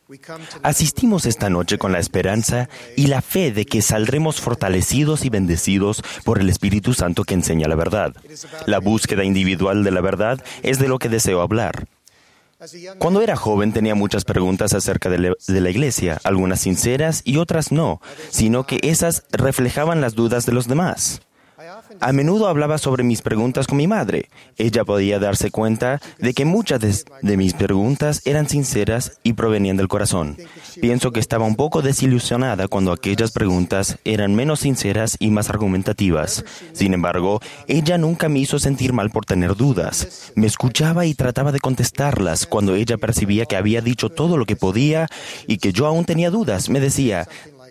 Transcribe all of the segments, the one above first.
Asistimos esta noche con la esperanza y la fe de que saldremos fortalecidos y bendecidos por el Espíritu Santo que enseña la verdad. La búsqueda individual de la verdad es de lo que deseo hablar. Cuando era joven tenía muchas preguntas acerca de la iglesia, algunas sinceras y otras no, sino que esas reflejaban las dudas de los demás. A menudo hablaba sobre mis preguntas con mi madre. Ella podía darse cuenta de que muchas de mis preguntas eran sinceras y provenían del corazón. Pienso que estaba un poco desilusionada cuando aquellas preguntas eran menos sinceras y más argumentativas. Sin embargo, ella nunca me hizo sentir mal por tener dudas. Me escuchaba y trataba de contestarlas cuando ella percibía que había dicho todo lo que podía y que yo aún tenía dudas. Me decía: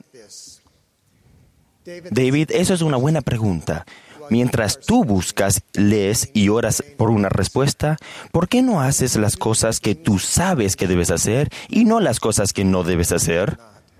David, eso es una buena pregunta. Mientras tú buscas, lees y oras por una respuesta, ¿por qué no haces las cosas que tú sabes que debes hacer y no las cosas que no debes hacer?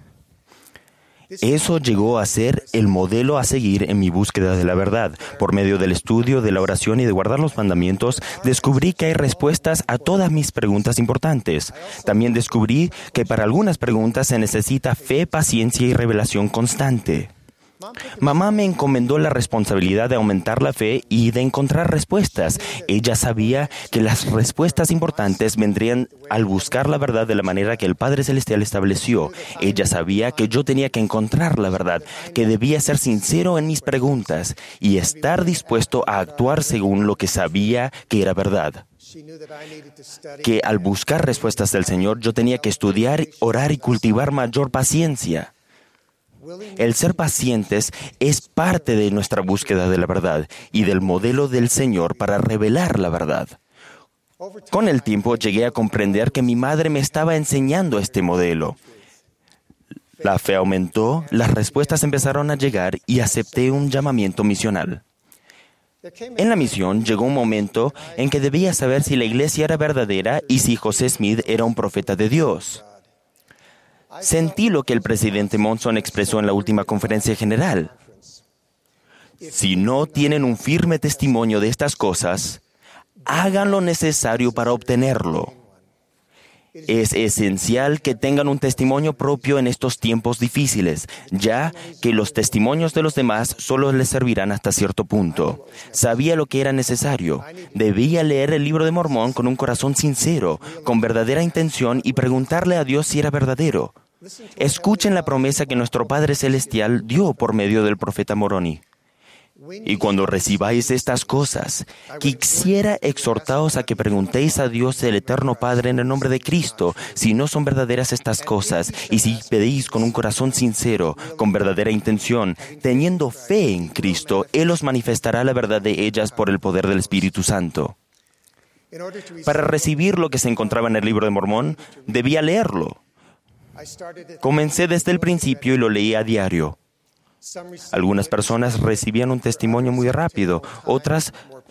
Eso llegó a ser el modelo a seguir en mi búsqueda de la verdad. Por medio del estudio, de la oración y de guardar los mandamientos, descubrí que hay respuestas a todas mis preguntas importantes. También descubrí que para algunas preguntas se necesita fe, paciencia y revelación constante. Mamá me encomendó la responsabilidad de aumentar la fe y de encontrar respuestas. Ella sabía que las respuestas importantes vendrían al buscar la verdad de la manera que el Padre Celestial estableció. Ella sabía que yo tenía que encontrar la verdad, que debía ser sincero en mis preguntas y estar dispuesto a actuar según lo que sabía que era verdad. Que al buscar respuestas del Señor yo tenía que estudiar, orar y cultivar mayor paciencia. El ser pacientes es parte de nuestra búsqueda de la verdad y del modelo del Señor para revelar la verdad. Con el tiempo llegué a comprender que mi madre me estaba enseñando este modelo. La fe aumentó, las respuestas empezaron a llegar y acepté un llamamiento misional. En la misión llegó un momento en que debía saber si la iglesia era verdadera y si José Smith era un profeta de Dios. Sentí lo que el presidente Monson expresó en la última conferencia general. Si no tienen un firme testimonio de estas cosas, hagan lo necesario para obtenerlo. Es esencial que tengan un testimonio propio en estos tiempos difíciles, ya que los testimonios de los demás solo les servirán hasta cierto punto. Sabía lo que era necesario. Debía leer el Libro de Mormón con un corazón sincero, con verdadera intención y preguntarle a Dios si era verdadero. Escuchen la promesa que nuestro Padre Celestial dio por medio del profeta Moroni. Y cuando recibáis estas cosas, quisiera exhortaos a que preguntéis a Dios el Eterno Padre en el nombre de Cristo, si no son verdaderas estas cosas, y si pedís con un corazón sincero, con verdadera intención, teniendo fe en Cristo, Él os manifestará la verdad de ellas por el poder del Espíritu Santo. Para recibir lo que se encontraba en el Libro de Mormón, debía leerlo. Comencé desde el principio y lo leí a diario. Algunas personas recibían un testimonio muy rápido, otras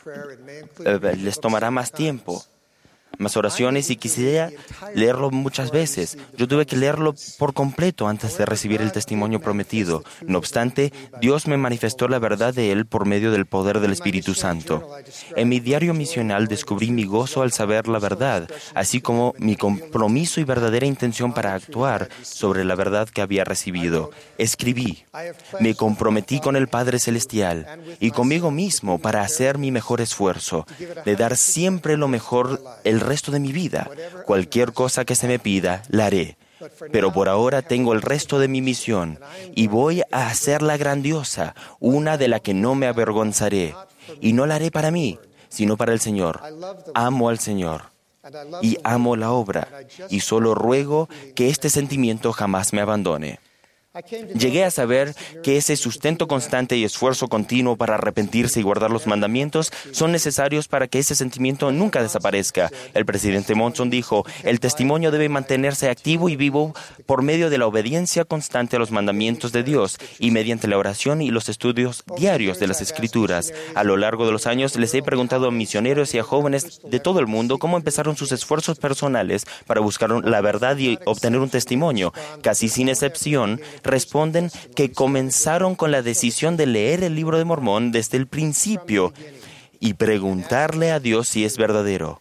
les tomará más tiempo, más oraciones y quisiera leerlo muchas veces. Yo tuve que leerlo por completo antes de recibir el testimonio prometido. No obstante, Dios me manifestó la verdad de Él por medio del poder del Espíritu Santo. En mi diario misional descubrí mi gozo al saber la verdad, así como mi compromiso y verdadera intención para actuar sobre la verdad que había recibido. Escribí: me comprometí con el Padre Celestial y conmigo mismo para hacer mi mejor esfuerzo, de dar siempre lo mejor el resto de mi vida. Cualquier cosa que se me pida, la haré. Pero por ahora tengo el resto de mi misión y voy a hacerla grandiosa, una de la que no me avergonzaré. Y no la haré para mí, sino para el Señor. Amo al Señor y amo la obra, y solo ruego que este sentimiento jamás me abandone. Llegué a saber que ese sustento constante y esfuerzo continuo para arrepentirse y guardar los mandamientos son necesarios para que ese sentimiento nunca desaparezca. El presidente Monson dijo: el testimonio debe mantenerse activo y vivo por medio de la obediencia constante a los mandamientos de Dios y mediante la oración y los estudios diarios de las Escrituras. A lo largo de los años les he preguntado a misioneros y a jóvenes de todo el mundo cómo empezaron sus esfuerzos personales para buscar la verdad y obtener un testimonio. Casi sin excepción, responden que comenzaron con la decisión de leer el Libro de Mormón desde el principio y preguntarle a Dios si es verdadero.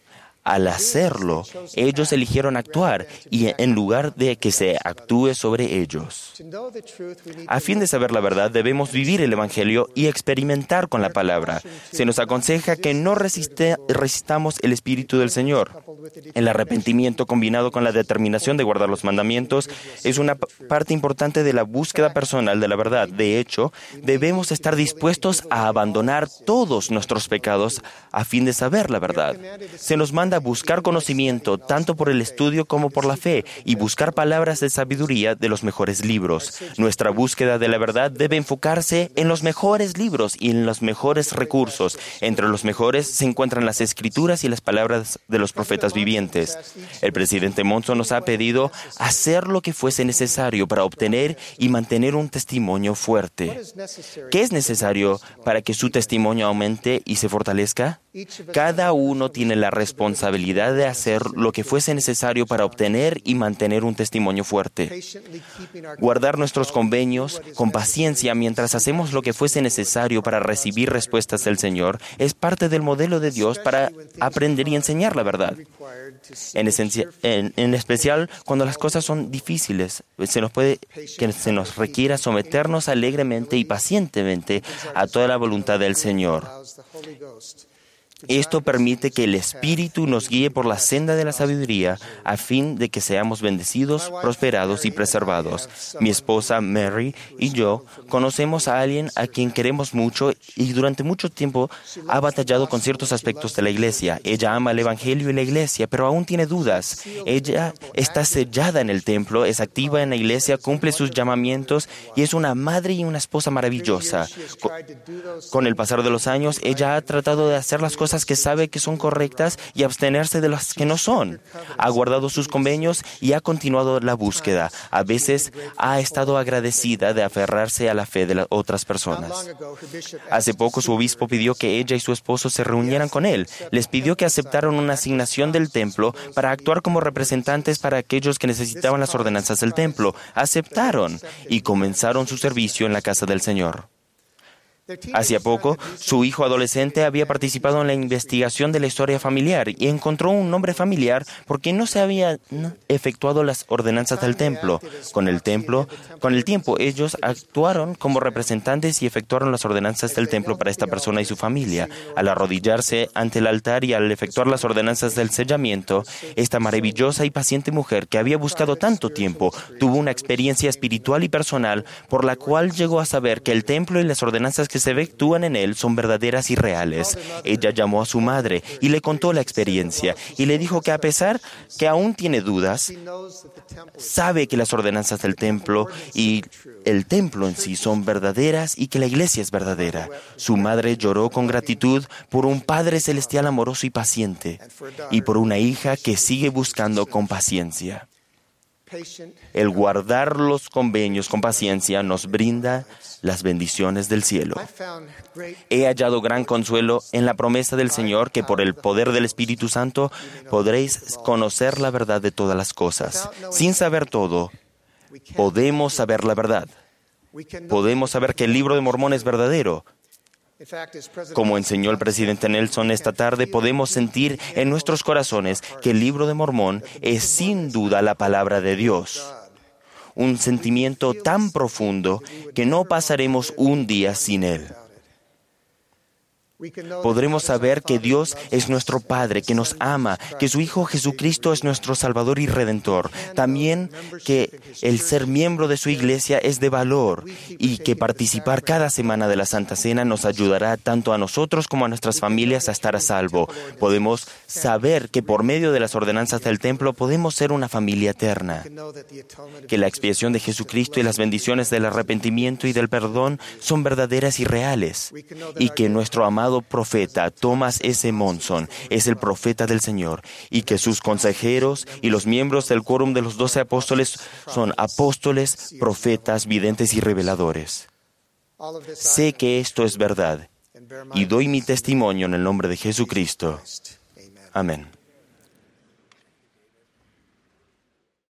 Al hacerlo, ellos eligieron actuar y en lugar de que se actúe sobre ellos. A fin de saber la verdad, debemos vivir el Evangelio y experimentar con la palabra. Se nos aconseja que no resistamos el Espíritu del Señor. El arrepentimiento combinado con la determinación de guardar los mandamientos es una parte importante de la búsqueda personal de la verdad. De hecho, debemos estar dispuestos a abandonar todos nuestros pecados a fin de saber la verdad. Se nos manda a buscar conocimiento tanto por el estudio como por la fe y buscar palabras de sabiduría de los mejores libros. Nuestra búsqueda de la verdad debe enfocarse en los mejores libros y en los mejores recursos. Entre los mejores se encuentran las Escrituras y las palabras de los profetas vivientes. El presidente Monson nos ha pedido hacer lo que fuese necesario para obtener y mantener un testimonio fuerte. ¿Qué es necesario para que su testimonio aumente y se fortalezca? Cada uno tiene la responsabilidad de hacer lo que fuese necesario para obtener y mantener un testimonio fuerte. Guardar nuestros convenios con paciencia mientras hacemos lo que fuese necesario para recibir respuestas del Señor es parte del modelo de Dios para aprender y enseñar la verdad. En especial cuando las cosas son difíciles, se nos requiera someternos alegremente y pacientemente a toda la voluntad del Señor. Esto permite que el Espíritu nos guíe por la senda de la sabiduría a fin de que seamos bendecidos, prosperados y preservados. Mi esposa Mary y yo conocemos a alguien a quien queremos mucho y durante mucho tiempo ha batallado con ciertos aspectos de la iglesia. Ella ama el Evangelio y la iglesia, pero aún tiene dudas. Ella está sellada en el templo, es activa en la iglesia, cumple sus llamamientos y es una madre y una esposa maravillosa. Con el pasar de los años, ella ha tratado de hacer las cosas que sabe que son correctas y abstenerse de las que no son. Ha guardado sus convenios y ha continuado la búsqueda. A veces ha estado agradecida de aferrarse a la fe de las otras personas. Hace poco su obispo pidió que ella y su esposo se reunieran con él. Les pidió que aceptaran una asignación del templo para actuar como representantes para aquellos que necesitaban las ordenanzas del templo. Aceptaron y comenzaron su servicio en la casa del Señor. Hacía poco, su hijo adolescente había participado en la investigación de la historia familiar y encontró un nombre familiar porque no se habían efectuado las ordenanzas del templo. Con el tiempo, ellos actuaron como representantes y efectuaron las ordenanzas del templo para esta persona y su familia. Al arrodillarse ante el altar y al efectuar las ordenanzas del sellamiento, esta maravillosa y paciente mujer que había buscado tanto tiempo tuvo una experiencia espiritual y personal por la cual llegó a saber que el templo y las ordenanzas que se efectúan en él son verdaderas y reales. Ella llamó a su madre y le contó la experiencia y le dijo que a pesar que aún tiene dudas, sabe que las ordenanzas del templo y el templo en sí son verdaderas y que la iglesia es verdadera. Su madre lloró con gratitud por un Padre Celestial amoroso y paciente y por una hija que sigue buscando con paciencia. El guardar los convenios con paciencia nos brinda las bendiciones del cielo. He hallado gran consuelo en la promesa del Señor que por el poder del Espíritu Santo podréis conocer la verdad de todas las cosas. Sin saber todo, podemos saber la verdad. Podemos saber que el libro de Mormón es verdadero. Como enseñó el presidente Nelson esta tarde, podemos sentir en nuestros corazones que el libro de Mormón es sin duda la palabra de Dios. Un sentimiento tan profundo que no pasaremos un día sin él. Podremos saber que Dios es nuestro Padre, que nos ama, que su Hijo Jesucristo es nuestro Salvador y Redentor. También que el ser miembro de su iglesia es de valor y que participar cada semana de la Santa Cena nos ayudará tanto a nosotros como a nuestras familias a estar a salvo. Podemos saber que por medio de las ordenanzas del templo podemos ser una familia eterna. Que la expiación de Jesucristo y las bendiciones del arrepentimiento y del perdón son verdaderas y reales. Y que nuestro amado profeta Thomas S. Monson es el profeta del Señor y que sus consejeros y los miembros del quórum de los 12 apóstoles son apóstoles, profetas, videntes y reveladores. Sé que esto es verdad y doy mi testimonio en el nombre de Jesucristo. Amén.